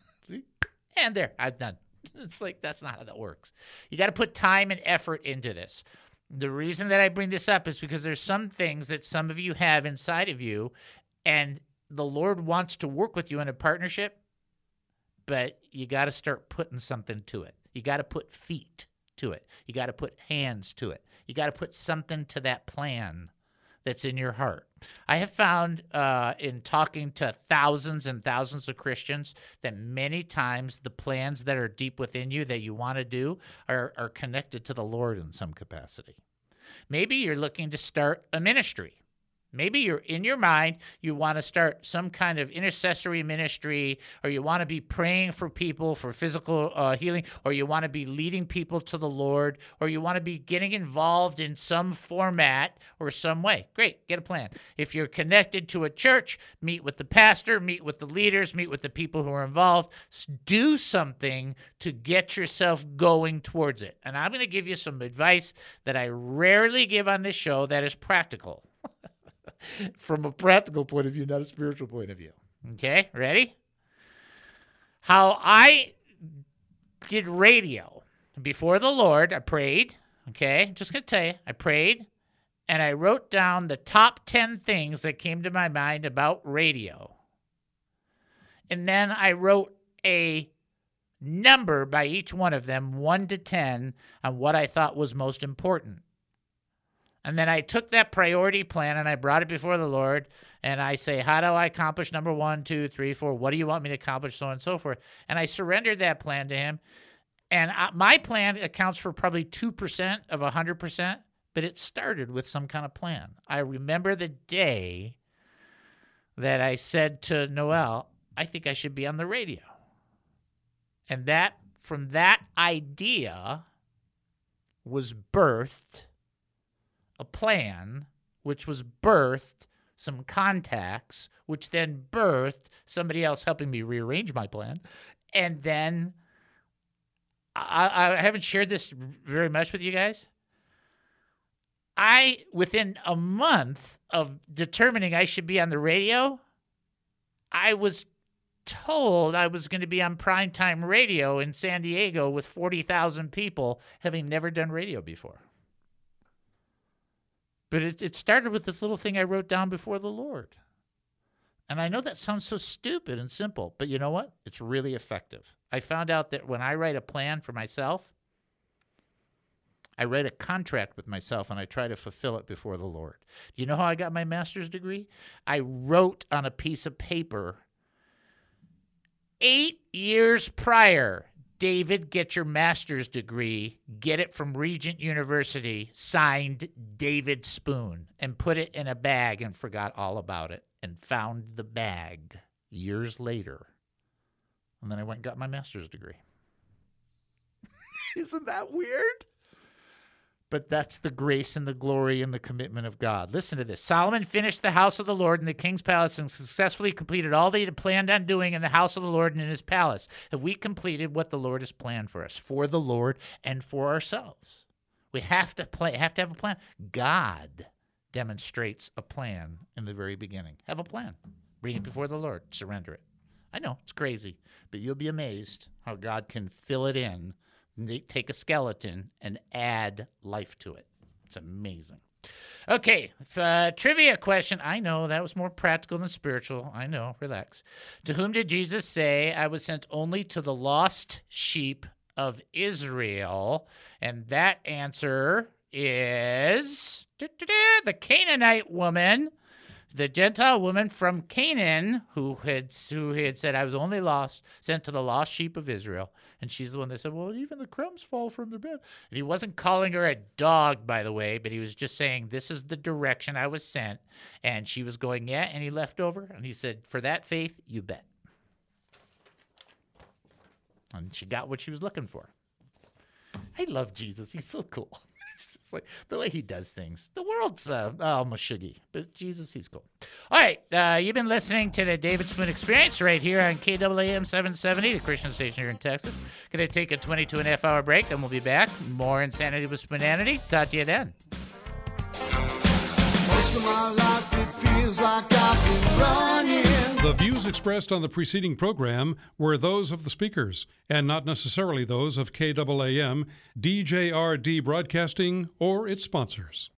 And there, I'm done. It's like, that's not how that works. You got to put time and effort into this. The reason that I bring this up is because there's some things that some of you have inside of you, and the Lord wants to work with you in a partnership, but you got to start putting something to it. You got to put feet to it. You got to put hands to it. You got to put something to that plan that's in your heart. I have found uh, in talking to thousands and thousands of Christians that many times the plans that are deep within you that you want to do are, are connected to the Lord in some capacity. Maybe you're looking to start a ministry. Maybe you're in your mind, you want to start some kind of intercessory ministry, or you want to be praying for people for physical uh, healing, or you want to be leading people to the Lord, or you want to be getting involved in some format or some way. Great, get a plan. If you're connected to a church, meet with the pastor, meet with the leaders, meet with the people who are involved. Do something to get yourself going towards it. And I'm going to give you some advice that I rarely give on this show that is practical. From a practical point of view, not a spiritual point of view. Okay, ready? How I did radio before the Lord, I prayed, okay? Just going to tell you, I prayed, and I wrote down the top ten things that came to my mind about radio. And then I wrote a number by each one of them, one to ten, on what I thought was most important. And then I took that priority plan and I brought it before the Lord, and I say, how do I accomplish number one, two, three, four? What do you want me to accomplish, so on and so forth? And I surrendered that plan to him. And I, my plan accounts for probably two percent of one hundred percent, but it started with some kind of plan. I remember the day that I said to Noelle, I think I should be on the radio. And that from that idea was birthed a plan, which was birthed some contacts, which then birthed somebody else helping me rearrange my plan. And then I, I haven't shared this very much with you guys. I, within a month of determining I should be on the radio, I was told I was going to be on primetime radio in San Diego with forty thousand people, having never done radio before. But it, it started with this little thing I wrote down before the Lord. And I know that sounds so stupid and simple, but you know what? It's really effective. I found out that when I write a plan for myself, I write a contract with myself and I try to fulfill it before the Lord. Do you know how I got my master's degree? I wrote on a piece of paper, eight years prior, David, get your master's degree, get it from Regent University, signed David Spoon, and put it in a bag and forgot all about it and found the bag years later. And then I went and got my master's degree. Isn't that weird? But that's the grace and the glory and the commitment of God. Listen to this. Solomon finished the house of the Lord in the king's palace and successfully completed all that he had planned on doing in the house of the Lord and in his palace. Have we completed what the Lord has planned for us, for the Lord and for ourselves? We have to play, have to have a plan. God demonstrates a plan in the very beginning. Have a plan. Bring it before the Lord. Surrender it. I know, it's crazy, but you'll be amazed how God can fill it in, take a skeleton, and add life to it. It's amazing. Okay, uh, trivia question. I know that was more practical than spiritual. I know, relax. To whom did Jesus say, I was sent only to the lost sheep of Israel? And that answer is the Canaanite woman, the Gentile woman from Canaan who had who had said, I was only lost, sent to the lost sheep of Israel. And she's the one that said, well, even the crumbs fall from the bed. And he wasn't calling her a dog, by the way, but he was just saying, this is the direction I was sent. And she was going, yeah, and he left over. And he said, for that faith, you bet. And she got what she was looking for. I love Jesus. He's so cool. It's like the way he does things. The world's uh, oh, mashuggy, but Jesus, he's cool. All right, uh, you've been listening to the David Spoon Experience right here on K A A M seven seventy, the Christian station here in Texas. Going to take a twenty-two and a half hour break, and we'll be back. More Insanity with Spoonanity. Talk to you then. Most of my life it feels like I've been running. The views expressed on the preceding program were those of the speakers and not necessarily those of K A A M, D J R D Broadcasting, or its sponsors.